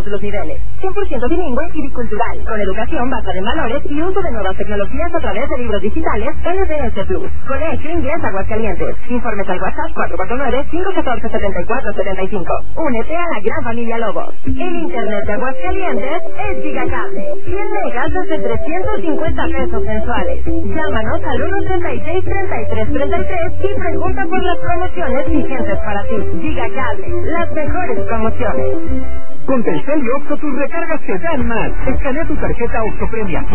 todos los niveles. 100% bilingüe y bicultural, con educación basada en valores y uso de nuevas tecnologías a través de libros digitales LDS Plus. Colegio Inglés Aguascalientes. Informes al WhatsApp 449-514-7475. Únete a la gran familia Lobos. El internet de Aguascalientes es Gigacable. 100 megas desde 350 pesos mensuales. Llámanos al 136-3333 y pregunta por las promociones vigentes para ti. Gigacable, las mejores promociones. Con Telcel y Oxxo tus recargas te dan más. Escanea tu tarjeta Oxxo Premia